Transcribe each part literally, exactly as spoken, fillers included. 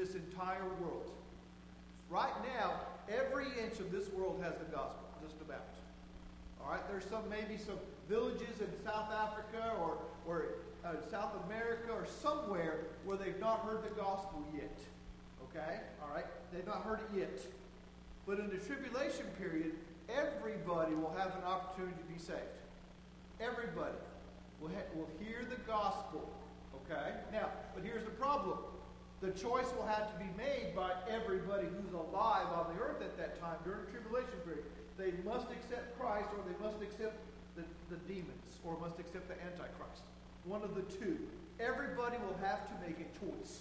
this entire world. Right now, every inch of this world has the gospel, just about. All right, there's some maybe some villages in South Africa or or uh, South America or somewhere where they've not heard the gospel yet. Okay, all right, they've not heard it yet. But in the tribulation period, everybody will have an opportunity to be saved. Everybody will ha- will hear the gospel. Okay, now, but here's the problem. The choice will have to be made by everybody who's alive on the earth at that time during the tribulation period. They must accept Christ, or they must accept the, the demons, or must accept the Antichrist. One of the two. Everybody will have to make a choice.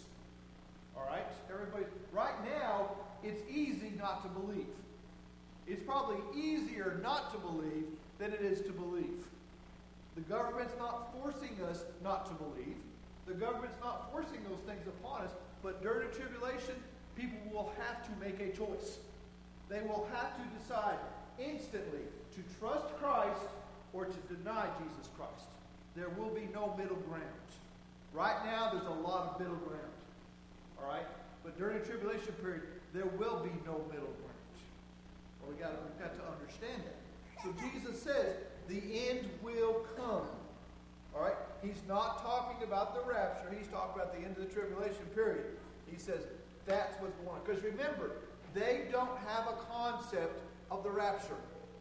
All right? Everybody. Right now, it's easy not to believe. It's probably easier not to believe than it is to believe. The government's not forcing us not to believe. The government's not forcing those things upon us. But during the tribulation, people will have to make a choice. They will have to decide instantly to trust Christ or to deny Jesus Christ. There will be no middle ground. Right now, there's a lot of middle ground. All right? But during the tribulation period, there will be no middle ground. Well, we got we've got to understand that. So Jesus says, the end will come. All right? He's not talking about the rapture. He's talking about the end of the tribulation period. He says, that's what's going on. Because remember, they don't have a concept of the rapture.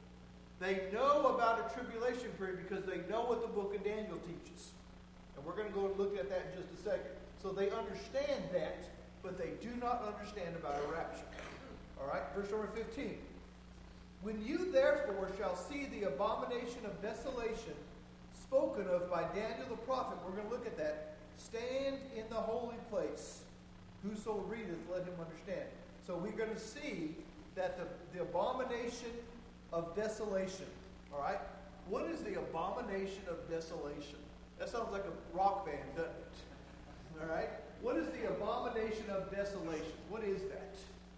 They know about a tribulation period because they know what the book of Daniel teaches. And we're going to go and look at that in just a second. So they understand that, but they do not understand about a rapture. All right, verse number fifteen. When you therefore shall see the abomination of desolation spoken of by Daniel the prophet, we're going to look at that, stand in the holy place. Whoso readeth, let him understand. So we're going to see that the, the abomination of desolation. All right? What is the abomination of desolation? That sounds like a rock band, doesn't it? All right? What is the abomination of desolation? What is that?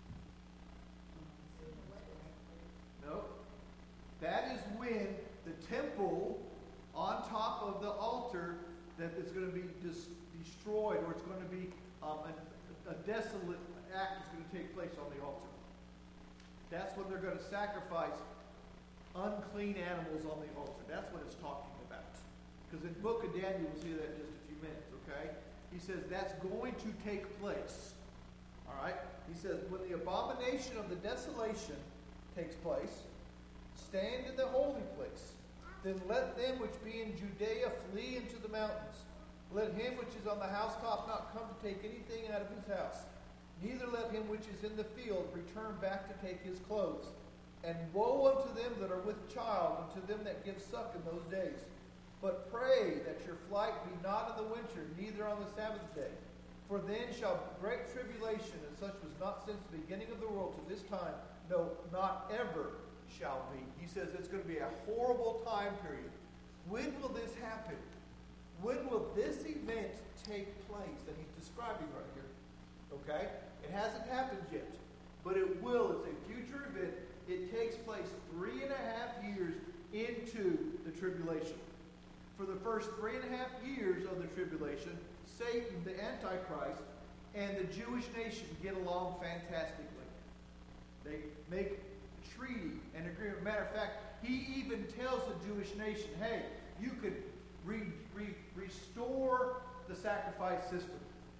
No. That is when the temple on top of the altar that is going to be dis- destroyed, or it's going to be um, a, a desolate act is going to take place on the altar. That's when they're going to sacrifice unclean animals on the altar. That's what it's talking about. Because in the book of Daniel, we'll see that in just a few minutes, okay? He says that's going to take place. All right? He says, when the abomination of the desolation takes place, stand in the holy place. Then let them which be in Judea flee into the mountains. Let him which is on the housetop not come to take anything out of his house. Neither let him which is in the field return back to take his clothes. And woe unto them that are with child, unto them that give suck in those days. But pray that your flight be not in the winter, neither on the Sabbath day. For then shall great tribulation, and such was not since the beginning of the world to this time, no, not ever shall be. He says it's going to be a horrible time period. When will this happen? When will this event take place that he's describing right here? Okay? It hasn't happened yet, but it will. It's a future event. It takes place three and a half years into the tribulation. For the first three and a half years of the tribulation, Satan, the Antichrist, and the Jewish nation get along fantastically. They make a treaty and agreement. Matter of fact, he even tells the Jewish nation, hey, you could re- re- restore the sacrifice system.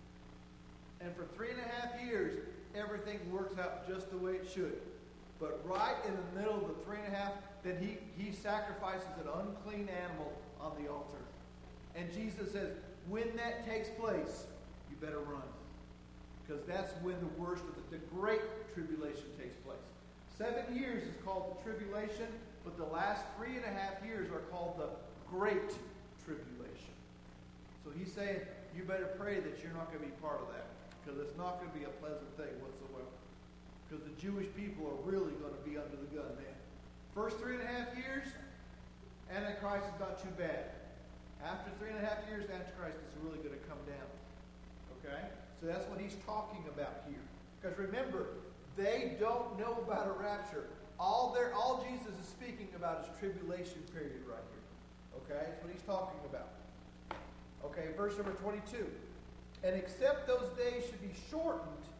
And for three and a half years, everything works out just the way it should. But right in the middle of the three and a half, then he, he sacrifices an unclean animal on the altar. And Jesus says, when that takes place, you better run. Because that's when the worst of the, the great tribulation takes place. Seven years is called the tribulation, but the last three and a half years are called the great tribulation. So he's saying, you better pray that you're not going to be part of that. Because it's not going to be a pleasant thing whatsoever. Because the Jewish people are really going to be under the gun then. First three and a half years, Antichrist is not too bad. After three and a half years, Antichrist is really going to come down. Okay? So that's what he's talking about here. Because remember, they don't know about a rapture. All their, all Jesus is speaking about is tribulation period right here. Okay? That's what he's talking about. Okay, verse number twenty-two. And except those days should be shortened,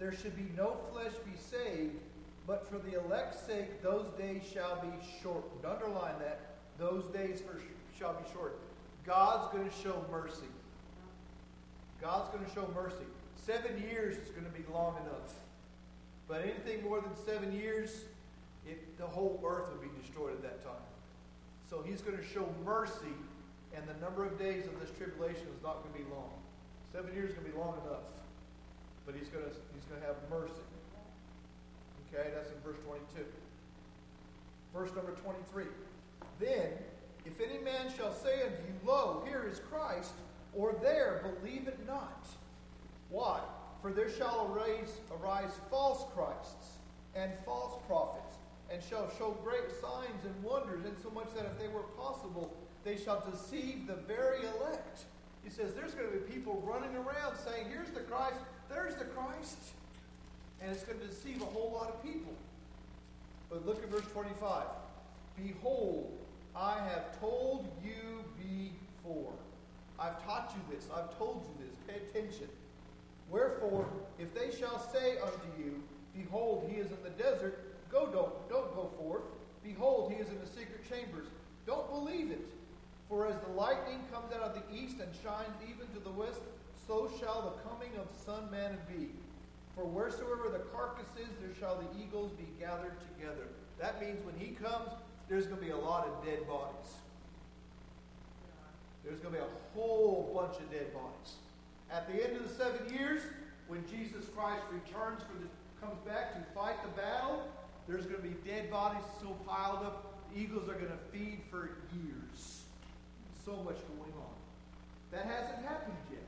there should be no flesh be saved, but for the elect's sake those days shall be shortened. Underline that. Those days for, shall be shortened. God's going to show mercy. God's going to show mercy. Seven years is going to be long enough. But anything more than seven years, it, the whole earth will be destroyed at that time. So he's going to show mercy, and the number of days of this tribulation is not going to be long. Seven years is going to be long enough. But he's going to, he's going to have mercy. Okay, that's in verse twenty-two. Verse number twenty-three. Then, if any man shall say unto you, Lo, here is Christ, or there, believe it not. Why? For there shall arise, arise false Christs and false prophets, and shall show great signs and wonders, insomuch that if they were possible, they shall deceive the very elect. He says there's going to be people running around saying, here's the Christ, there's the Christ. And it's going to deceive a whole lot of people. But look at verse twenty-five. Behold, I have told you before. I've taught you this. I've told you this. Pay attention. Wherefore, if they shall say unto you, Behold, he is in the desert, go don't, don't go forth. Behold, he is in the secret chambers. Don't believe it. For as the lightning comes out of the east and shines even to the west, so shall the coming of the Son of Man be. For wheresoever the carcass is, there shall the eagles be gathered together. That means when he comes, there's going to be a lot of dead bodies. There's going to be a whole bunch of dead bodies. At the end of the seven years, when Jesus Christ returns for the, comes back to fight the battle, there's going to be dead bodies so piled up, the eagles are going to feed for years. So much going on. That hasn't happened yet.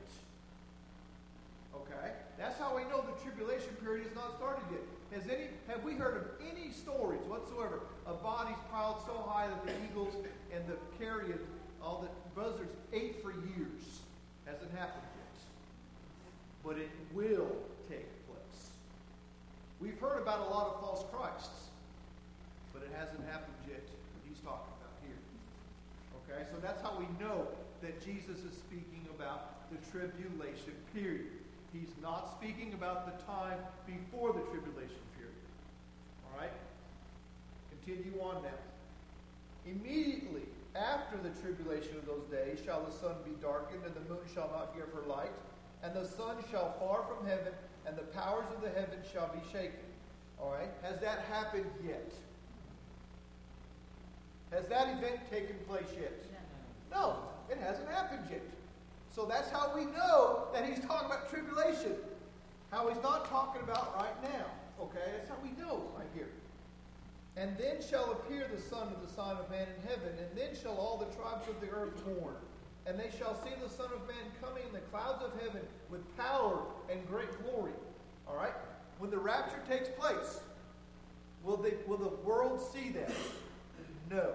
Okay? That's how we know the tribulation period has not started yet. Has any, have we heard of any stories whatsoever of bodies piled so high that the eagles and the carrion, all the buzzards, ate for years? Hasn't happened yet. But it will take place. We've heard about a lot of false Christs, but it hasn't happened yet what he's talking about here. Okay? So that's how we know that Jesus is speaking about the tribulation period. He's not speaking about the time before the tribulation period. All right? Continue on now. Immediately after the tribulation of those days shall the sun be darkened, and the moon shall not give her light, and the sun shall fall from heaven, and the powers of the heavens shall be shaken. All right? Has that happened yet? Has that event taken place yet? No, it hasn't happened yet. So that's how we know that he's talking about tribulation. How he's not talking about right now. Okay, that's how we know right here. And then shall appear the Son of the Son of Man in heaven, and then shall all the tribes of the earth mourn. And they shall see the Son of Man coming in the clouds of heaven with power and great glory. All right? When the rapture takes place, will, they, will the world see that? No.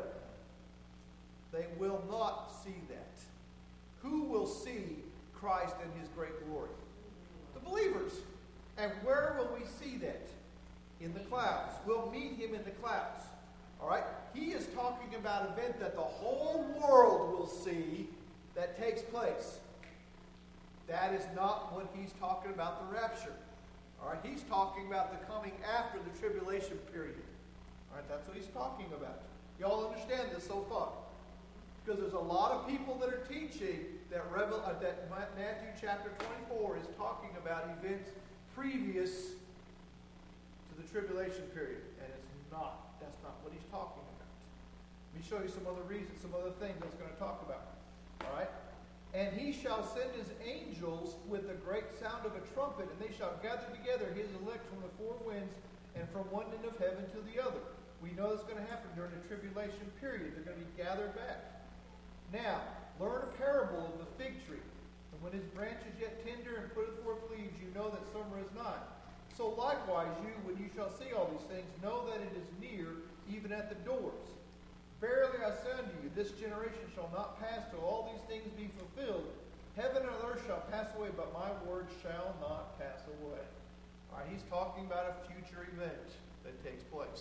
They will not see that. Who will see Christ in his great glory? The believers. And where will we see that? In the clouds. We'll meet him in the clouds. All right? He is talking about an event that the whole world will see that takes place. That is not what he's talking about, the rapture. All right? He's talking about the coming after the tribulation period. All right? That's what he's talking about. Y'all understand this so far? Because there's a lot of people that are teaching that, Revel- uh, that Matthew chapter twenty-four is talking about events previous to the tribulation period. And it's not. That's not what he's talking about. Let me show you some other reasons, some other things that he's going to talk about. All right? And he shall send his angels with a great sound of a trumpet, and they shall gather together his elect from the four winds and from one end of heaven to the other. We know that's going to happen during the tribulation period. They're going to be gathered back. Now, learn a parable of the fig tree. And when his branch is yet tender and putteth forth leaves, you know that summer is nigh. So likewise you, when you shall see all these things, know that it is near, even at the doors. Verily I say unto you, this generation shall not pass till all these things be fulfilled. Heaven and earth shall pass away, but my word shall not pass away. All right, he's talking about a future event that takes place.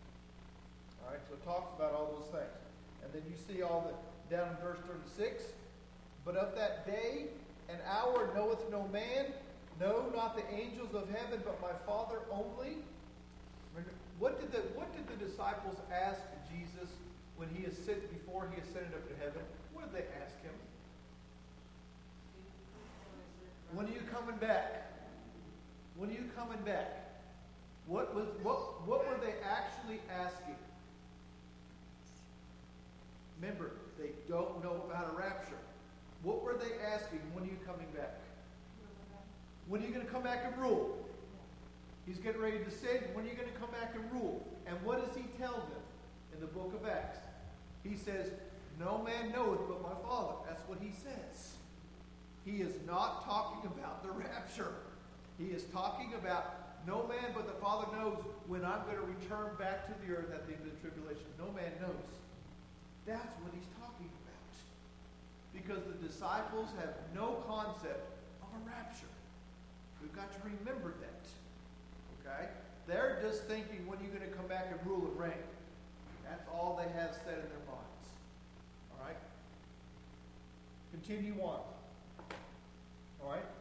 All right, so it talks about all those things. And then you see all the down in verse thirty-six, but of that day and hour knoweth no man, No, not the angels of heaven, but my Father only. What did the what did the disciples ask Jesus when he ascended before he ascended up to heaven? What did they ask him? When are you coming back? When are you coming back? What was what what were they actually asking? Remember, they don't know about a rapture. What were they asking? When are you coming back? When are you going to come back and rule? He's getting ready to say, when are you going to come back and rule? And what does he tell them in the book of Acts? He says, no man knoweth but my Father. That's what he says. He is not talking about the rapture. He is talking about no man but the Father knows when I'm going to return back to the earth at the end of the tribulation. No man knows. That's what he's talking about. Because the disciples have no concept of a rapture. We've got to remember that. Okay? They're just thinking, when are you going to come back and rule and reign? That's all they have set in their minds. All right? Continue on. All right?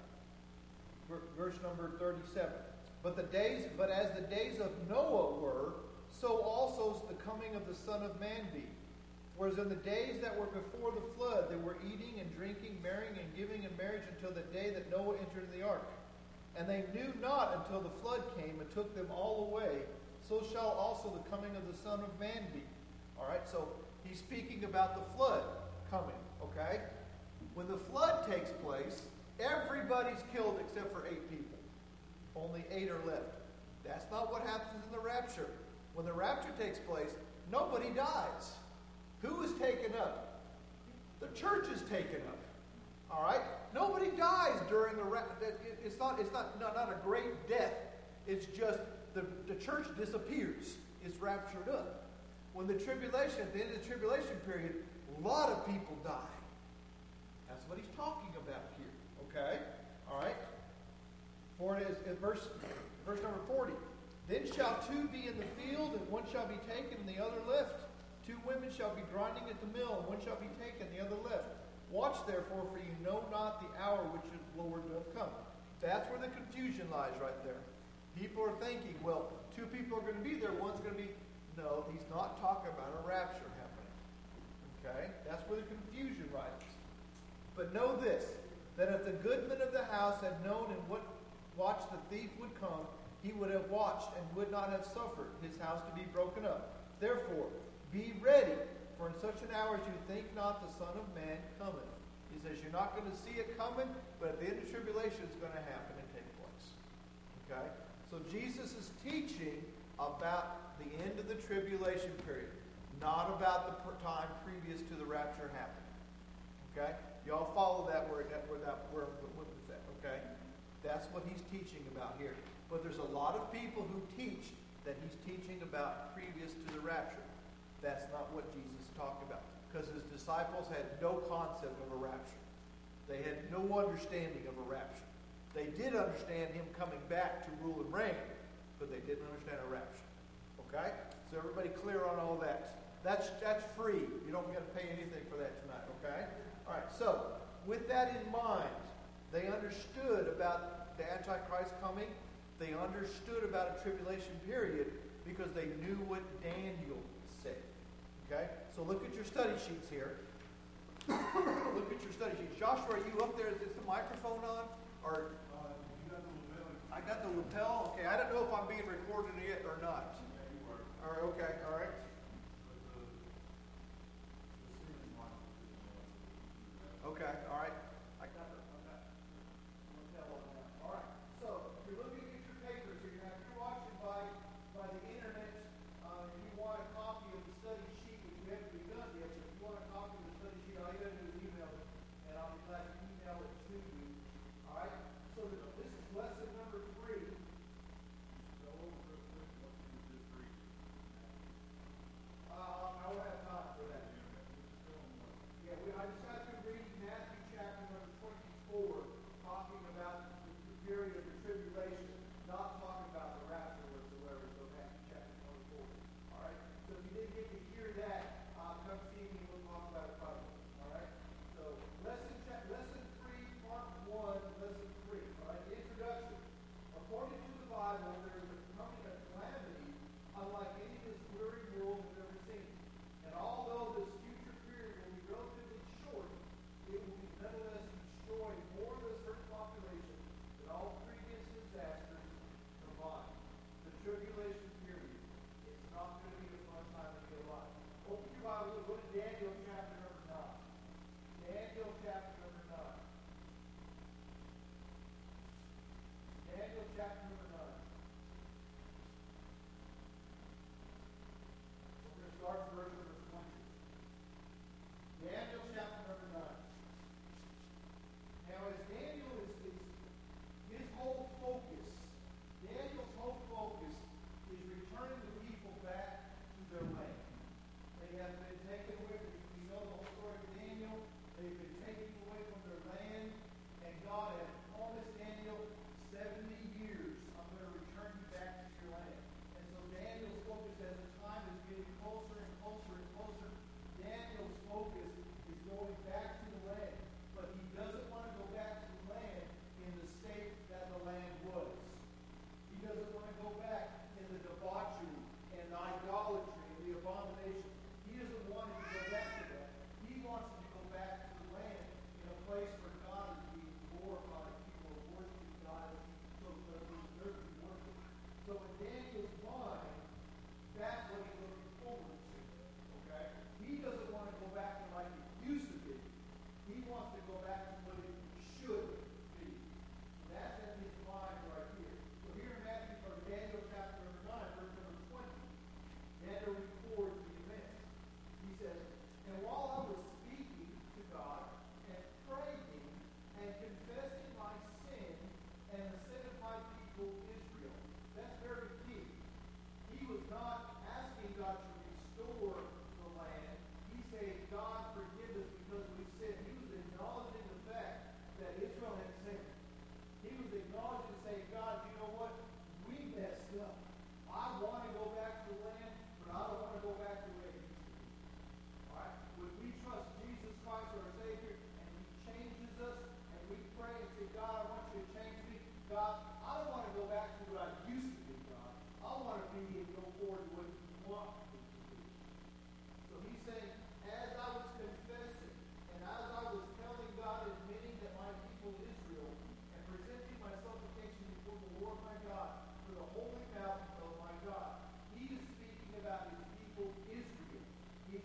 Verse number thirty-seven. But the days, but as the days of Noah were, so also is the coming of the Son of Man be. Whereas in the days that were before the flood, they were eating and drinking, marrying and giving in marriage until the day that Noah entered the ark. And they knew not until the flood came and took them all away. So shall also the coming of the Son of Man be. All right, so he's speaking about the flood coming, okay? When the flood takes place, everybody's killed except for eight people. Only eight are left. That's not what happens in the rapture. When the rapture takes place, nobody dies. Who is taken up? The church is taken up. All right? Nobody dies during the rapture. It's not, it's not, not, not a great death. It's just the, the church disappears. It's raptured up. When the tribulation, at the end of the tribulation period, a lot of people die. That's what he's talking about here. Okay? All right? For it is in verse, verse number forty. Then shall two be in the field, and one shall be taken, and the other left. Two women shall be grinding at the mill, and one shall be taken, the other left. Watch therefore, for you know not the hour which the Lord doth come. That's where the confusion lies right there. People are thinking, well, two people are going to be there, one's going to be... No, he's not talking about a rapture happening. Okay? That's where the confusion rises. But know this, that if the goodman of the house had known in what watch the thief would come, he would have watched and would not have suffered his house to be broken up. Therefore, be ready, for in such an hour as you think not the Son of Man cometh. He says you're not going to see it coming, but at the end of tribulation it's going to happen and take place. Okay? So Jesus is teaching about the end of the tribulation period, not about the time previous to the rapture happening. Okay? Y'all follow that word, that word, that word, what was that? Okay? That's what he's teaching about here. But there's a lot of people who teach that he's teaching about previous to the rapture. That's not what Jesus talked about. Because his disciples had no concept of a rapture. They had no understanding of a rapture. They did understand him coming back to rule and reign, but they didn't understand a rapture. Okay? So everybody clear on all that. That's that's free. You don't have to pay anything for that tonight. Okay? All right. So with that in mind, they understood about the Antichrist coming. They understood about a tribulation period because they knew what Daniel said. Okay? So look at your study sheets here. Look at your study sheets. Joshua, are you up there? Is the microphone on? Or uh, you got the lapel. I got the lapel? Okay, I don't know if I'm being recorded yet or not. Yeah, you are. All right, okay, all right. But the, the ceiling mic is, uh, Okay, all right. I got it. Okay. Lapel on that. All right. So if you're looking at your papers here, now if you're watching by by the internet, uh, and you want a copy of the study sheet, which we haven't begun yet, but if you want a copy of the study sheet, all you got to do is email it, and I'll be glad to email it to you. All right. So this is lesson number three. go over real quick what you just read.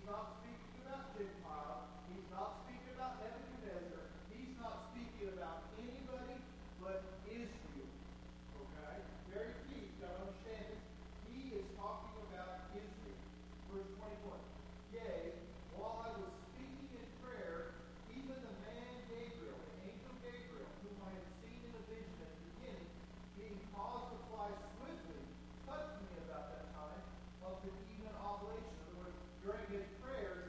He's not speaking about Gentiles. He's not speaking about Nebuchadnezzar. He's not speaking about anybody but Israel. Okay? Very key. You've got to understand this. He is talking about Israel. Verse twenty-one. Yea, while I was speaking in prayer, even the man Gabriel, the angel Gabriel, whom I had seen in a vision at the beginning, being caused to fly swiftly, touched me about that time of the even oblation. In other words, during his prayers,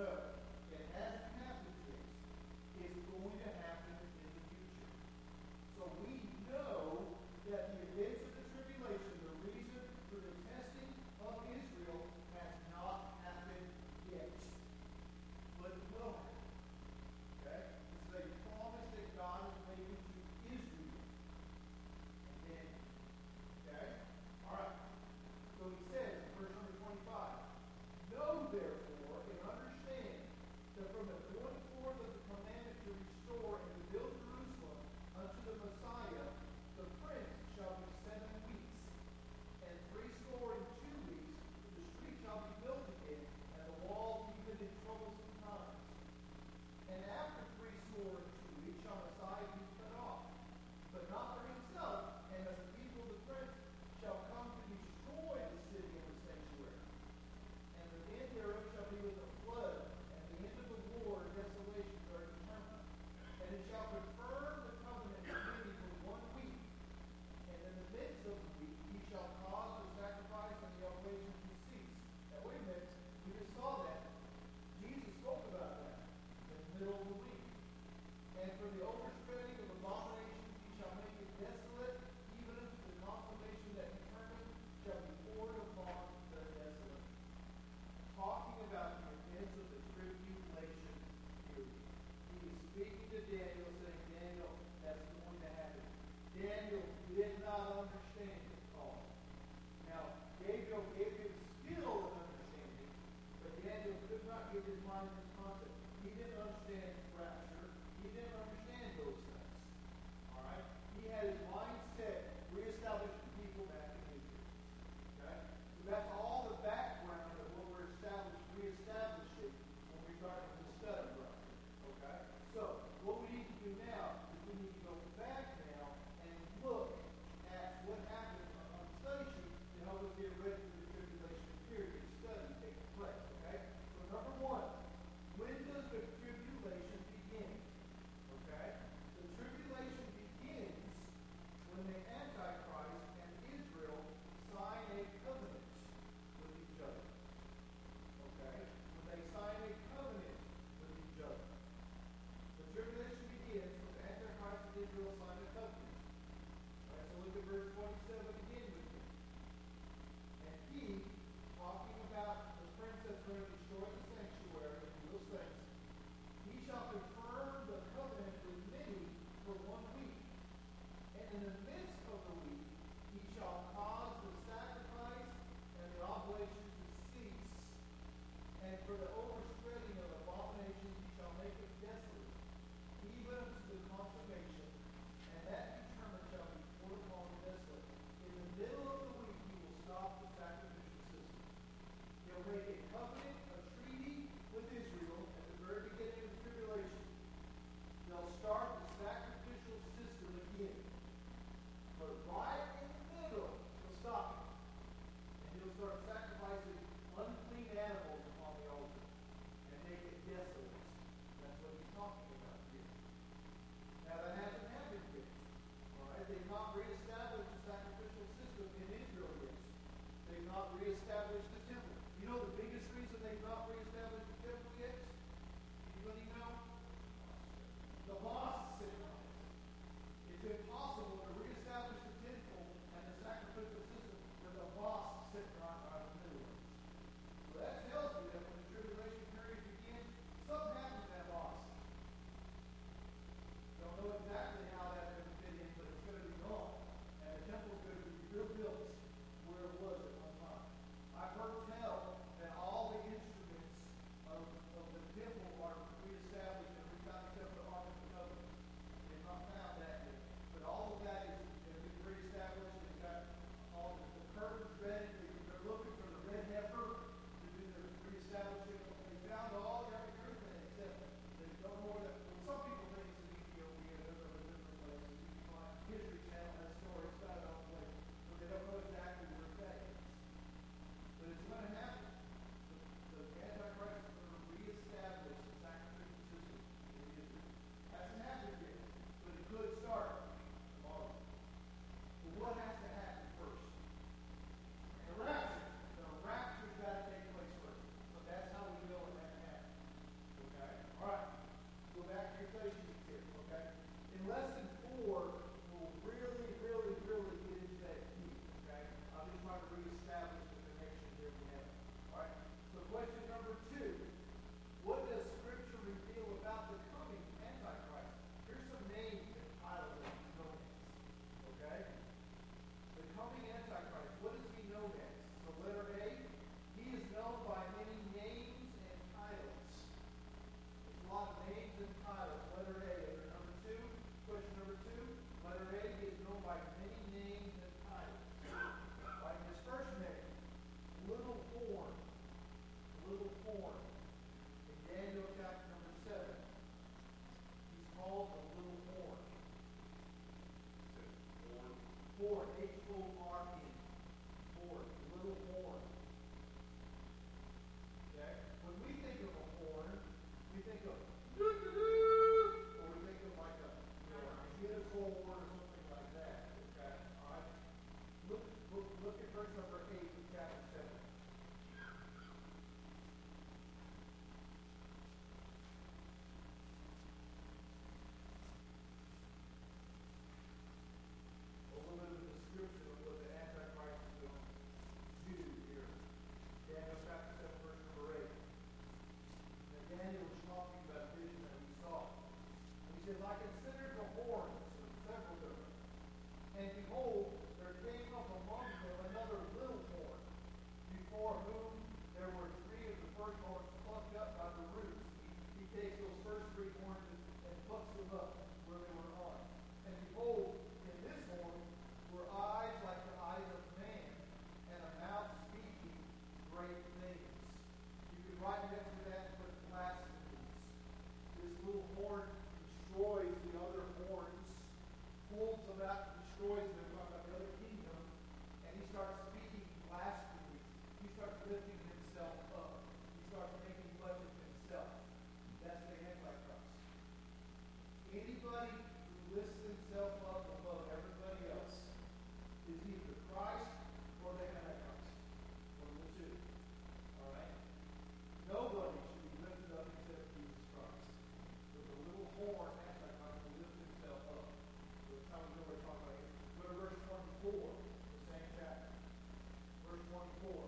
No, it hasn't happened yet. It's going to happen in the future. So we know that the events of the tribulation, the reason for the testing of Israel, has not happened yet. But it will happen. Okay? This is a promise that God is making to Israel. And then, okay? Alright. So he says in verse number twenty-five, know therefore and understand that from the going forth of the commandment to restore and to build Jerusalem unto the Messiah, the prince shall be seven weeks, and threescore and two weeks, the street shall be built again, and the wall even in troublesome times. And after threescore and two weeks shall Messiah be cut off, but not for himself, and as the people of the prince shall come to destroy the city and the sanctuary. And the end thereof shall be with a flood, and the end of the war and desolations are determined. And it shall confirm the covenant of many for one week. And in the midst of the week he shall cause the sacrifice and the oblation to cease. Now wait a minute, we just saw that. Jesus spoke about that in the middle of the week. And for the overspreading of abominations he shall make it desolate, even unto the consummation that determined shall be poured upon the desolate. Talking about the events of the tribulation period. He is speaking to Daniel, saying, Daniel, that's going to happen. Daniel did not understand it all. Now, Gabriel gave him skill in understanding, but Daniel could not get his mind in this concept. He didn't understand rapture. He didn't understand those things. All right? He had his mind set, reestablish the people back in Israel. Okay? So that's all the background of what we're established, reestablishing when we start the study right here. Okay? So, what we need to do now is we need to go back now and look at what happened on the study sheet to help us get ready for the tribulation period study taking place. Okay? So, number one, when does the tribulation begin? Okay? The tribulation begins when the Antichrist and Israel sign a covenant with each other. Okay? When they sign a covenant with each other. The tribulation begins when the Antichrist and Israel sign a covenant. Alright, so look at verse twenty-seven again with me. And he, talking about the prince that's going to destroy the sanctuary and do those things, he shall confirm the covenant with many for one week. And in the midst of the week, he shall cause the sacrifice and the oblation to cease. And for the overspreading of abominations, he shall make it desolate, even unto the consummation. And that determined shall be poured upon the desolate. In the middle of the week, he will stop the sacrificial system. He'll make a covenant, a treaty with Israel at the very beginning of the tribulation. They'll start the sacrificial system again. says, I considered the horns, several different. And behold, there came up among them another little horn, before whom there were three of the first horns plucked up by the roots. He, he takes those first three horns and, and plucks them up where they were on. And behold, in this horn were eyes like the eyes of man, and a mouth speaking great things. You can write next to that and put blasphemies. This little horn destroys the other horns, pulls them out, destroys them, talking about the other kingdom, and he starts speaking blasphemies. He starts lifting himself up. He starts making much of himself. That's the Antichrist. Anybody who lifts himself up above everybody else is either Christ or the Antichrist. One of the two. Alright? Nobody should be lifted up except Jesus Christ. But the little horn Antichrist will lift himself up. So it's how we know we're talking about here. Go to verse twenty-four, the same chapter. Verse twenty-four.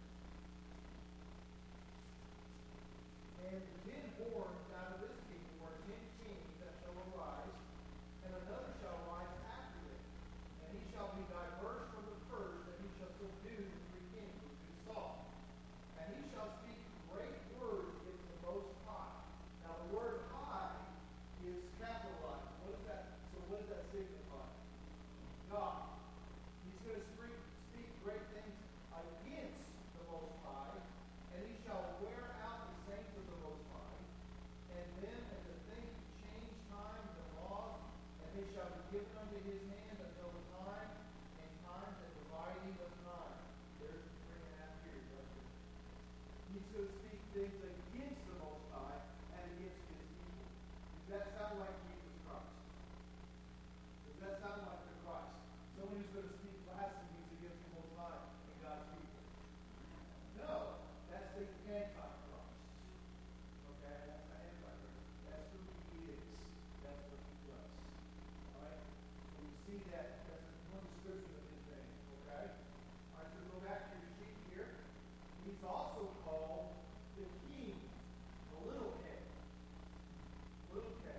And the ten horns out of this kingdom were ten kings that shall arise, and another shall rise after them. And he shall be diverse from the first, and he shall subdue the three kings, which we saw. And he shall speak great words against the Most High. Now the word high is capitalized. What is that? So what does that signify? God. He's going to speak, speak great things against the Most High, and he shall wear out the saints of the Most High, and them and the things to change times and laws, and they shall be given unto his hand until the time and times and dividing of time. There's the three and a half years right there. He's going to speak things against the Most High and against his people. Does that sound like Jesus Christ? Does that sound like the Christ? Someone who's going to speak blasphemies against the Most High and God's people? No, that's the Antichrist. Okay, that's the Antichrist. That's who he is. That's what he does. Alright? So we see that. That's one description of his name. Okay? Alright, so go back to your sheet here. He's also called the king, the little k. Little k.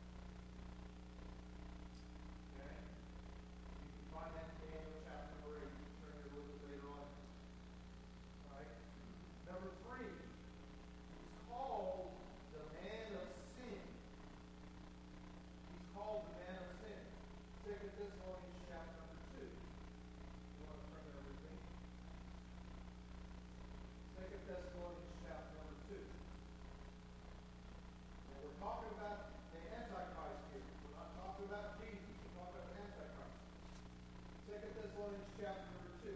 Okay? You can find that in Daniel chapter number eight. You can turn your look later on. Alright? Number three, he's called the man of sin. He's called the man of sin. Second Thessalonians chapter number two. You want to bring it over with me? Second Thessalonians chapter number two. Now we're talking about the Antichrist here. We're not talking about Jesus. We're talking about the Antichrist. Second Thessalonians chapter number two.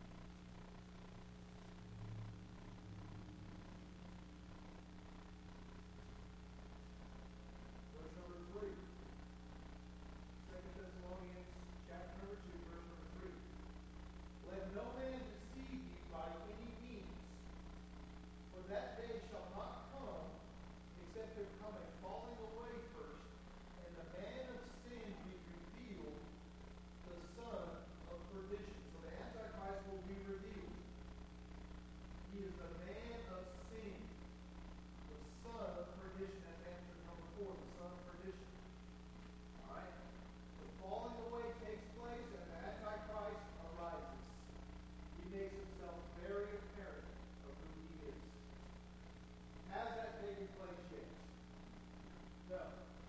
Verse number three. Second Thessalonians chapter number two, verse number three. Let no man deceive you by any means, for that day shall not come, except there come a falling away first, and the man of sin be revealed, the son of perdition. So the Antichrist will be revealed. He is the man of sin, the son of perdition. That's answer number four, the son of perdition. Alright? The falling away takes place and the Antichrist arises. He makes himself very apparent of who he is. Has that taken place yet? No.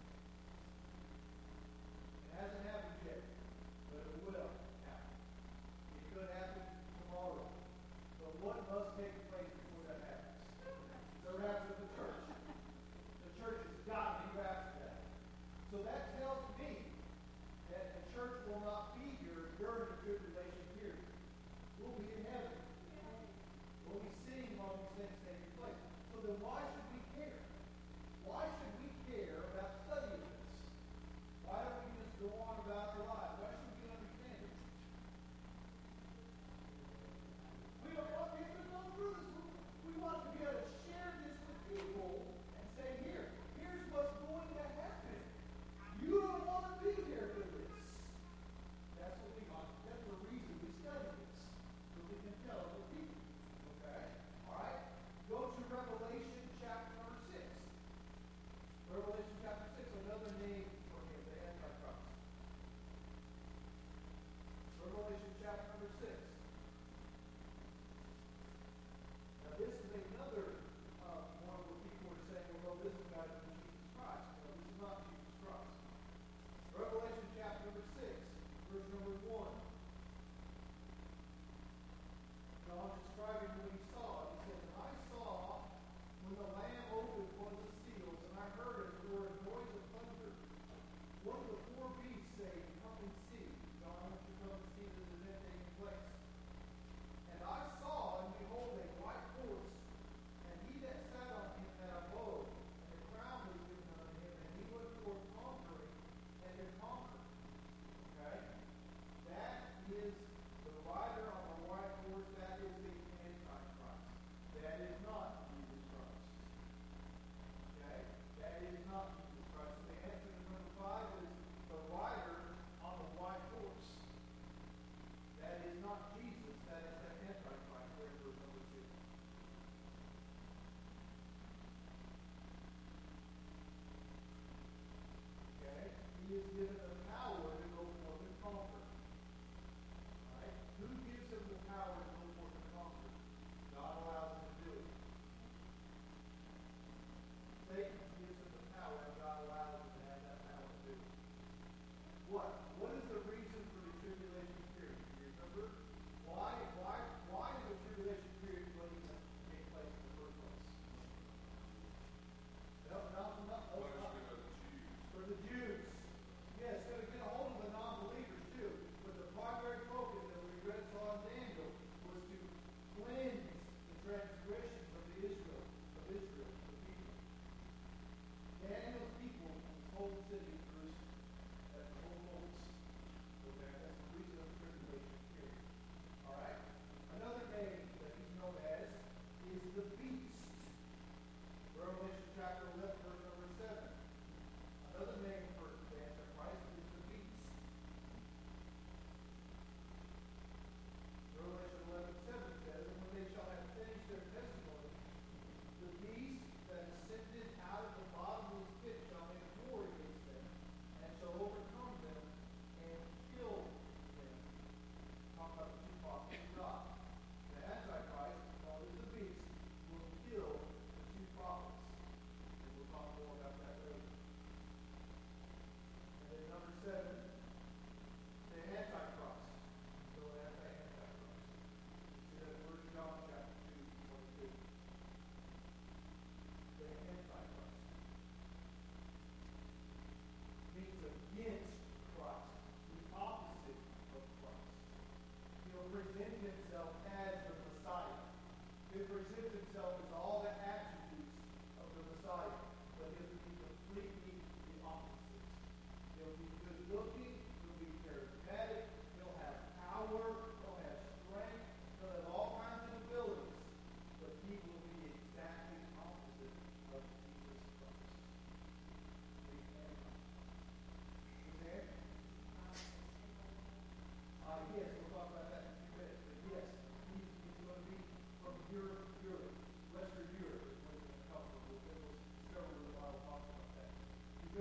It hasn't happened yet, but it will happen. It could happen tomorrow. But what must take place before that happens? The rapture of the church. The church has got to be raptured. So that tells me that the church will not be here during the tribulation period. We'll be in heaven. We'll be seeing all these things taking place. So then why should we care? Why should we care about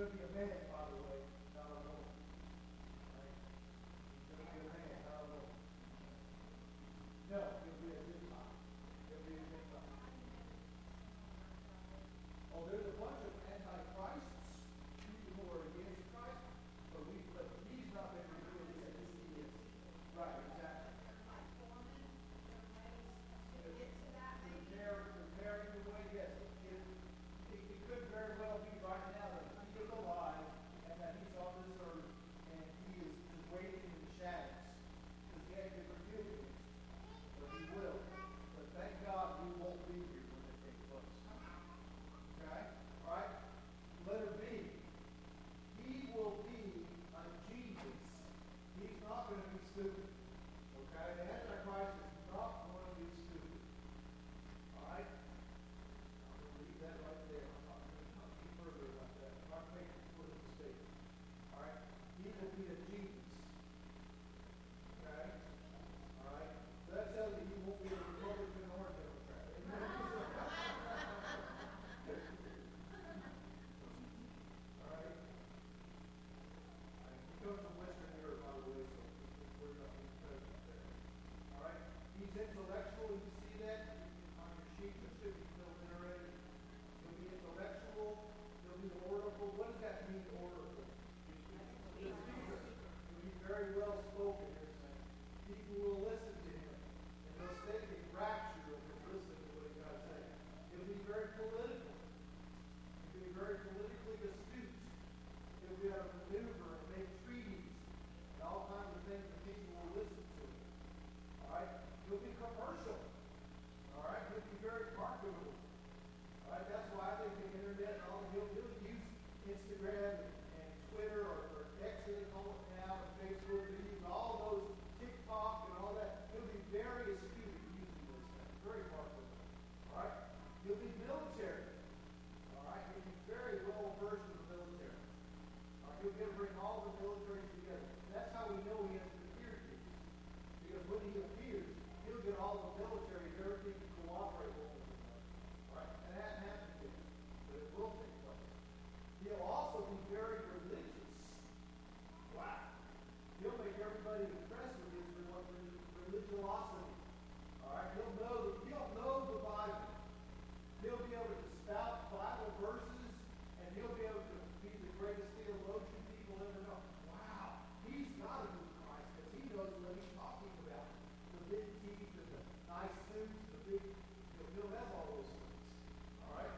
going to be a man, by the way, not a woman. Right? He's going to be a man, not a woman. No, he'll be a Gentile. He'll be a Gentile. Oh, there's a bunch of antichrists, people who are against Christ, but we, but he's not been revealed yet. This he is. Right, exactly. Prepare, preparing the way, yes. It, it, it could very well be right now that he is alive and that he's on this earth and he is just waiting in the shadows. Because he hasn't been revealed yet. But he will. But thank God we won't be here when it takes place. Okay? Alright? Letter B. He will be a Jesus. He's not going to be stupid. Okay? The Antichrist is not going to be stupid. Alright? I'm going to leave that right there. I'm not going to talk any further about that. I'm not making a split mistake. Alright? He will be a Jesus. Okay? Alright? So that tells you he won't be a Republican or a Democrat. Amen? Alright? He comes from Western Europe, by the way, so we're not being present there. Alright? He's intellectual. You see that on your sheet. It should be filled in already. He'll be intellectual. He'll be oracle. What does that mean, oracle? The speaker. He'll be very well spoken. People will listen to him. And they'll stay in rapture of him listening to what he's got to say. He'll be very political. He'll be very politically astute. He'll be able to maneuver and make treaties and all kinds of things that people will listen to. Alright? He'll be commercial. Alright? He'll be very marketable. Alright? That's why I think the internet and all, he'll, he'll use Instagram and, and Twitter or, or X as they call it now, and Facebook, he'll use all those TikTok and all that. He'll be very astute at using those things. Very marketable. Alright? He'll be military. Alright? He'll be very well versed in the military. Alright? He'll get to bring all the military together. That's how we know he hasn't appeared yet. Because when he appears, he'll get all the military and everything to cooperate with one another. Alright? And that hasn't happened yet. But it will take place. He'll also be very religious. Wow. He'll make everybody impressed with his religiosity. Alright? He'll know the, he'll know the Bible. He'll be able to spout Bible verses, and he'll be able to be the greatest theologian people ever know. Wow, he's got to be Christ because he knows what he's talking about. The big teeth and the nice suits, the big, he'll, he'll have all those things. Alright?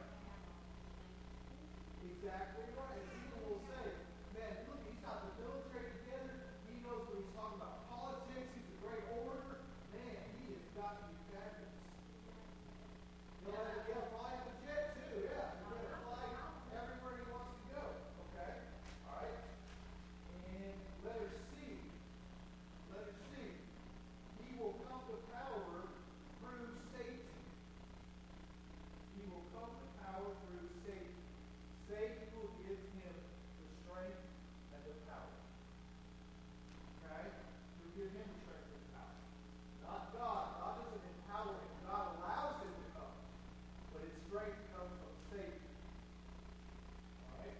Exactly right. And people will say, man, look, he's got the military together. He knows what he's talking about. Politics, he's a great orator. Man, he has got to be fabulous. He'll have, he'll fly up a jet too, yeah. He's going to fly everywhere he wants to go. Okay? Alright? And letter C. Letter C. He will come to power through Satan. He will come to power through Satan. Satan will give him the strength and the power. Okay? He'll give him the strength and the power. Not God. God doesn't empower him. God allows him to come. But his strength comes from Satan. Alright?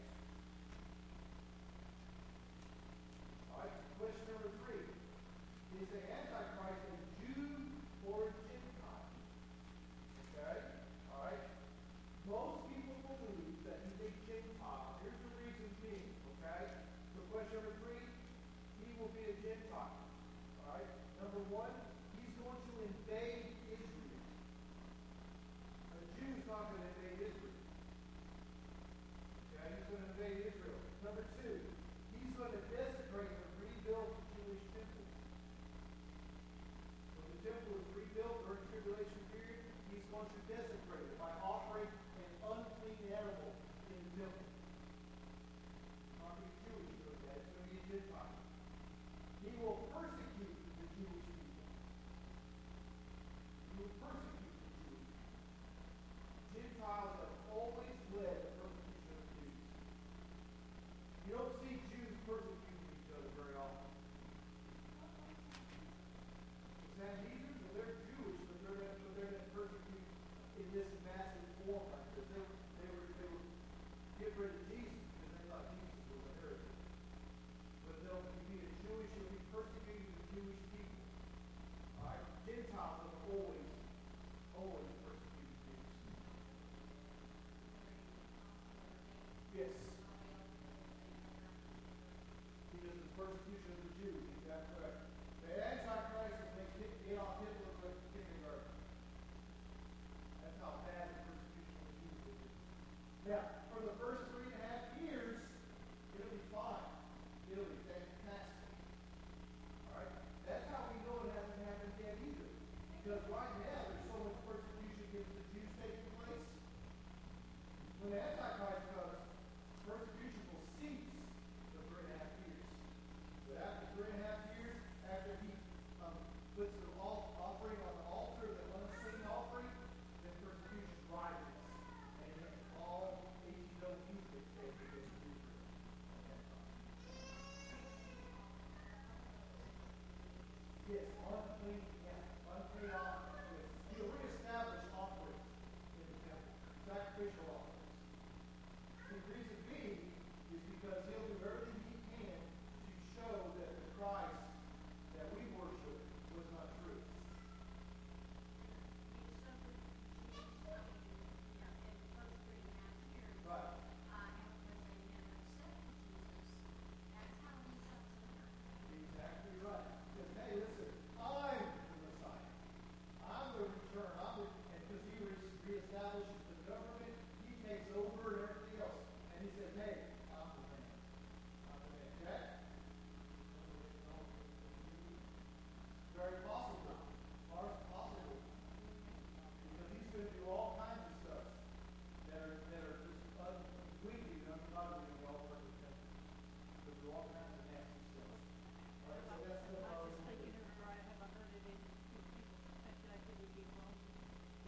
Alright, question number three. Is the Antichrist a Jew or a Gentile? Okay? Alright? Most people believe that he's a Gentile. Here's the reason being, okay? So question number three, he will be a Gentile. Alright? Number one, he's going to invade Israel. A Jew's not going to invade Israel. Okay? He's going to invade Israel. Number two, he's going to desecrate and rebuild the Jewish temple. When the temple is rebuilt during the tribulation period, he's going to desecrate it by offering an unclean animal in the temple. It's not going to be Jewish doing that. It's going to be a Gentile. He will persecute the Jewish people. He will persecute the Jews. Gentiles have always led the persecution of the Jews. You don't see Jews persecuting each other very often. The Sanhedrin, well, they're Jewish, but they're going to persecute in this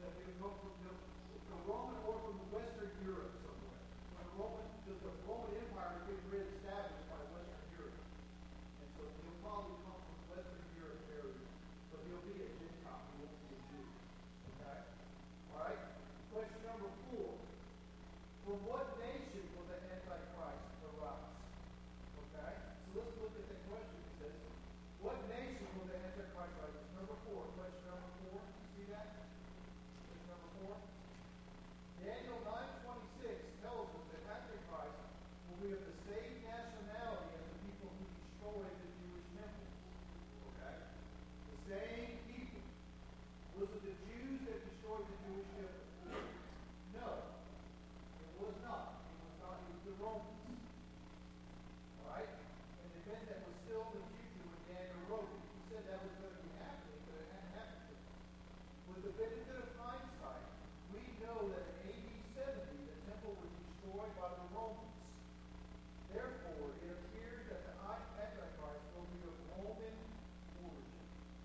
that they would come from the, the Roman or from Western Europe somewhere. When the Roman, the, the Roman Empire was getting reestablished by Western Europe. And so he'll probably come from Western Europe area. So he'll be a Gentile. He won't be a Jew. Okay? All right? Question number four. From what nation will the Antichrist arise? Okay? So let's look at that question. It says, what nation will the Antichrist rise? Number four. Question number four. See that? Question number four. Daniel nine twenty-six tells us that Antichrist will be of the same nationality as the people who destroyed the Jewish temple. Okay? The same people. Was it the Jews that destroyed the Jewish temple? No. It was not. It was not. It was the Romans. All right? And the event that was still in the future when Daniel wrote it. He said that was going to be happening, but it hadn't happened yet. With the benefit of hindsight, we know that in A D seventy, the temple was destroyed by the Romans. Therefore, it appears that the Antichrist will be of Roman origin.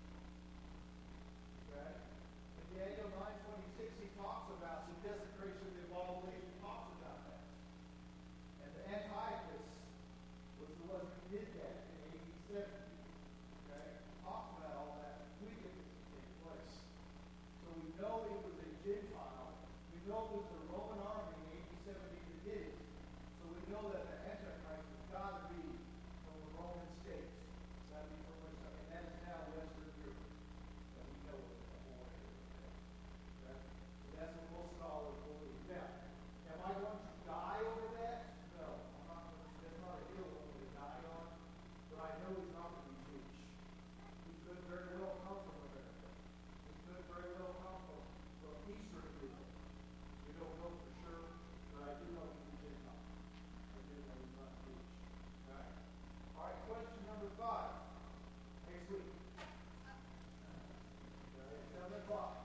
Okay? In Daniel nine twenty-six, he talks about the desecration of the abomination. He talks about that. And the Antiochus was the one who did that in A D seventy. Okay? Talks about all that wickedness that took place. So we know it was a Gentile. We know it was the Roman army in A D seventy that did it. So we know that the Antichrist has got to be from the Roman states. It's got to be from Western, and that is now Western Europe that we know of as a whole area. Okay? So that's what most scholars believe. Now, am I going to die over that? No. I'm not going to, that's not a hill I'm going to die on. But I know he's not going to be Jewish. He could very well come from America. He could very well come from, from Eastern Europe. We don't know for sure, but I do know he's a Gentile. I do know he's not Jewish. Okay? All right, question number five. Next week. Okay, seven o'clock.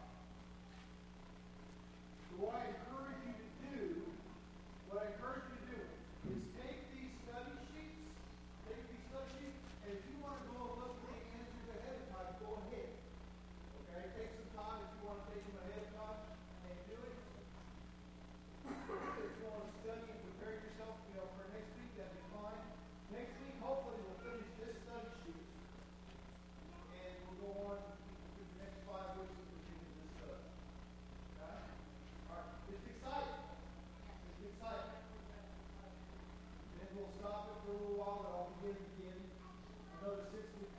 So what I encourage you to do, what I encourage you to do is take these study sheets, take these study sheets, and if you want to go and look at the answers ahead of time, go ahead. Okay? Take some time if you want to take them ahead of time and do it. If you want to study and prepare yourself, you know, for next week, that'd be fine. Next week, hopefully, we'll finish this study sheet, and we'll go on through the next five weeks and continue this study. Okay? All right. It's exciting. It's exciting. Then we'll stop it for a little while, and I'll begin again another six weeks.